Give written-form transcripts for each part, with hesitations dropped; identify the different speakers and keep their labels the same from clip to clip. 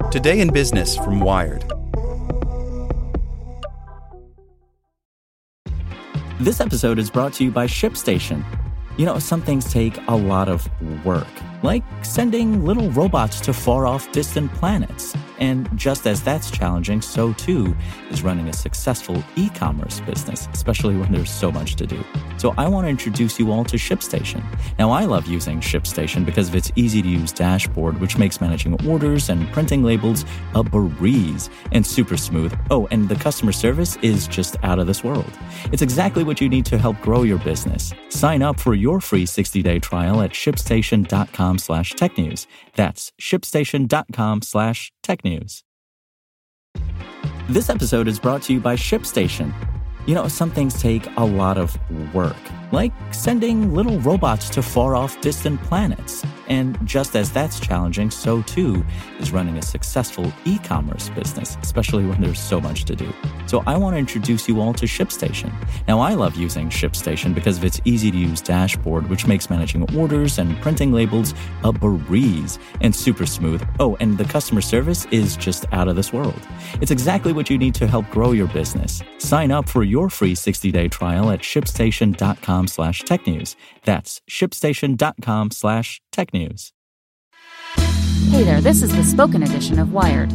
Speaker 1: Today in Business from Wired.
Speaker 2: This episode is brought to you by ShipStation. You know, some things take a lot of work, like sending little robots to far-off distant planets. And just as that's challenging, so too is running a successful e-commerce business, especially when there's so much to do. So I want to introduce you all to ShipStation. Now, I love using ShipStation because of its easy-to-use dashboard, which makes managing orders and printing labels a breeze and super smooth. Oh, and the customer service is just out of this world. It's exactly what you need to help grow your business. Sign up for your free 60-day trial at shipstation.com/technews. That's shipstation.com/technews. This episode is brought to you by ShipStation. You know, some things take a lot of work, like sending little robots to far-off distant planets. And just as that's challenging, so too is running a successful e-commerce business, especially when there's so much to do. So I want to introduce you all to ShipStation. Now, I love using ShipStation because of its easy-to-use dashboard, which makes managing orders and printing labels a breeze and super smooth. Oh, and the customer service is just out of this world. It's exactly what you need to help grow your business. Sign up for your free 60-day trial at shipstation.com/technews. That's shipstation.com/technews.
Speaker 3: Hey there, this is the spoken edition of Wired.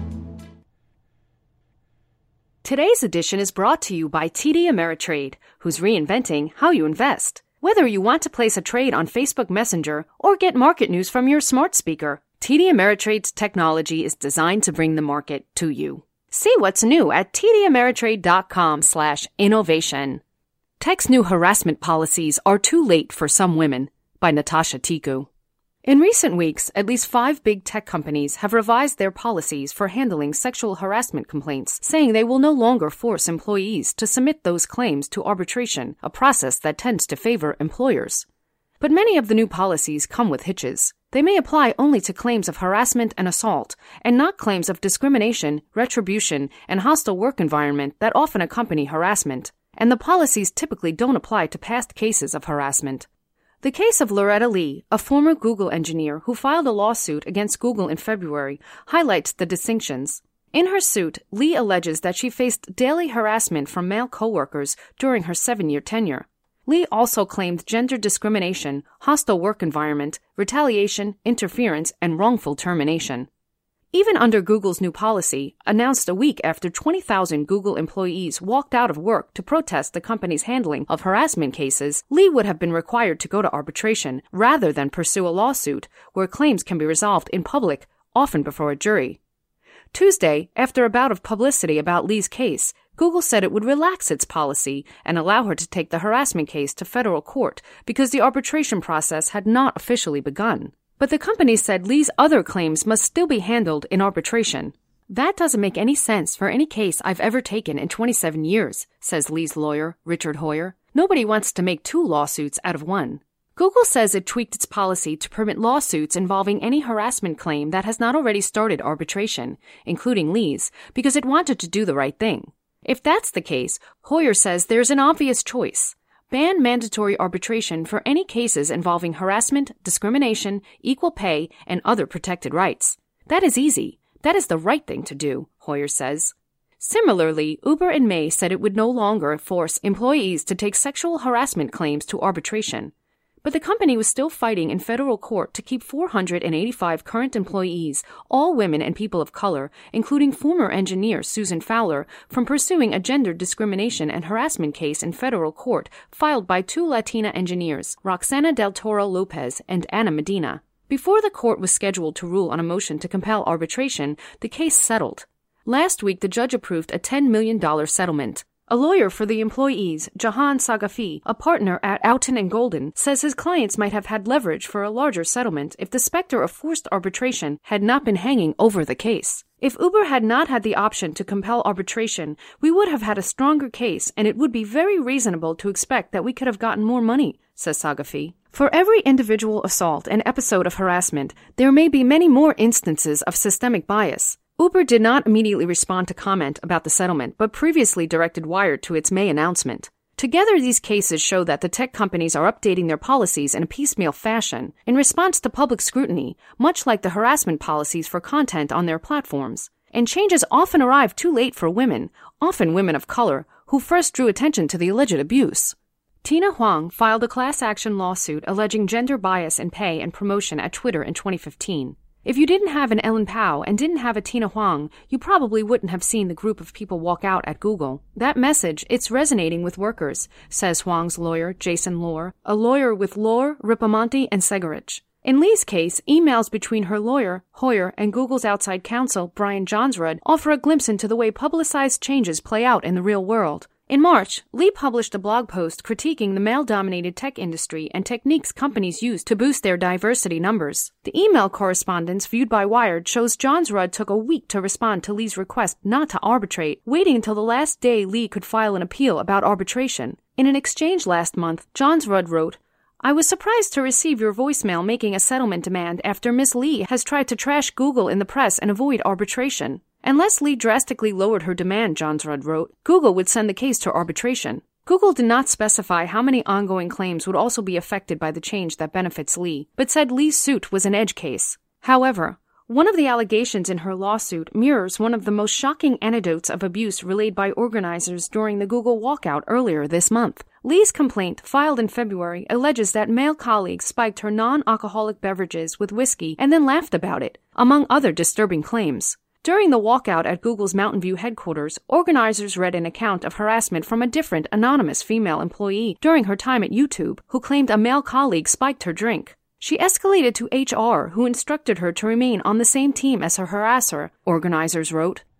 Speaker 4: Today's edition is brought to you by TD Ameritrade, who's reinventing how you invest. Whether you want to place a trade on Facebook Messenger or get market news from your smart speaker, TD Ameritrade's technology is designed to bring the market to you. See what's new at tdameritrade.com/innovation. Tech's new harassment policies are too late for some women, by Natasha Tiku. In recent weeks, at least 5 big tech companies have revised their policies for handling sexual harassment complaints, saying they will no longer force employees to submit those claims to arbitration, a process that tends to favor employers. But many of the new policies come with hitches. They may apply only to claims of harassment and assault, and not claims of discrimination, retribution, and hostile work environment that often accompany harassment. And the policies typically don't apply to past cases of harassment. The case of Loretta Lee, a former Google engineer who filed a lawsuit against Google in February, highlights the distinctions. In her suit, Lee alleges that she faced daily harassment from male coworkers during her 7-year tenure. Lee also claimed gender discrimination, hostile work environment, retaliation, interference, and wrongful termination. Even under Google's new policy, announced a week after 20,000 Google employees walked out of work to protest the company's handling of harassment cases, Lee would have been required to go to arbitration rather than pursue a lawsuit where claims can be resolved in public, often before a jury. Tuesday, after a bout of publicity about Lee's case, Google said it would relax its policy and allow her to take the harassment case to federal court because the arbitration process had not officially begun. But the company said Lee's other claims must still be handled in arbitration. That doesn't make any sense for any case I've ever taken in 27 years, says Lee's lawyer, Richard Hoyer. Nobody wants to make 2 lawsuits out of one. Google says it tweaked its policy to permit lawsuits involving any harassment claim that has not already started arbitration, including Lee's, because it wanted to do the right thing. If that's the case, Hoyer says there's an obvious choice. Ban mandatory arbitration for any cases involving harassment, discrimination, equal pay, and other protected rights. That is easy. That is the right thing to do, Hoyer says. Similarly, Uber in May said it would no longer force employees to take sexual harassment claims to arbitration. But the company was still fighting in federal court to keep 485 current employees, all women and people of color, including former engineer Susan Fowler, from pursuing a gender discrimination and harassment case in federal court filed by 2 Latina engineers, Roxana Del Toro Lopez and Ana Medina. Before the court was scheduled to rule on a motion to compel arbitration, the case settled. Last week, the judge approved a $10 million settlement. A lawyer for the employees, Jahan Sagafi, a partner at Outten & Golden, says his clients might have had leverage for a larger settlement if the specter of forced arbitration had not been hanging over the case. If Uber had not had the option to compel arbitration, we would have had a stronger case, and it would be very reasonable to expect that we could have gotten more money, says Sagafi. For every individual assault and episode of harassment, there may be many more instances of systemic bias. Uber did not immediately respond to comment about the settlement, but previously directed Wired to its May announcement. Together, these cases show that the tech companies are updating their policies in a piecemeal fashion in response to public scrutiny, much like the harassment policies for content on their platforms. And changes often arrive too late for women, often women of color, who first drew attention to the alleged abuse. Tina Huang filed a class action lawsuit alleging gender bias in pay and promotion at Twitter in 2015. If you didn't have an Ellen Pao and didn't have a Tina Huang, you probably wouldn't have seen the group of people walk out at Google. That message, it's resonating with workers, says Huang's lawyer, Jason Lohr, a lawyer with Lohr, Ripamonti, and Segarich. In Lee's case, emails between her lawyer, Hoyer, and Google's outside counsel, Brian Johnsrud, offer a glimpse into the way publicized changes play out in the real world. In March, Lee published a blog post critiquing the male-dominated tech industry and techniques companies use to boost their diversity numbers. The email correspondence viewed by Wired shows Johnsrud took a week to respond to Lee's request not to arbitrate, waiting until the last day Lee could file an appeal about arbitration. In an exchange last month, Johnsrud wrote, "I was surprised to receive your voicemail making a settlement demand after Ms. Lee has tried to trash Google in the press and avoid arbitration. Unless Lee drastically lowered her demand," Johnsrud wrote, "Google would send the case to arbitration." Google did not specify how many ongoing claims would also be affected by the change that benefits Lee, but said Lee's suit was an edge case. However, one of the allegations in her lawsuit mirrors one of the most shocking anecdotes of abuse relayed by organizers during the Google walkout earlier this month. Lee's complaint, filed in February, alleges that male colleagues spiked her non-alcoholic beverages with whiskey and then laughed about it, among other disturbing claims. During the walkout at Google's Mountain View headquarters, organizers read an account of harassment from a different anonymous female employee during her time at YouTube, who claimed a male colleague spiked her drink. She escalated to HR, who instructed her to remain on the same team as her harasser, organizers wrote.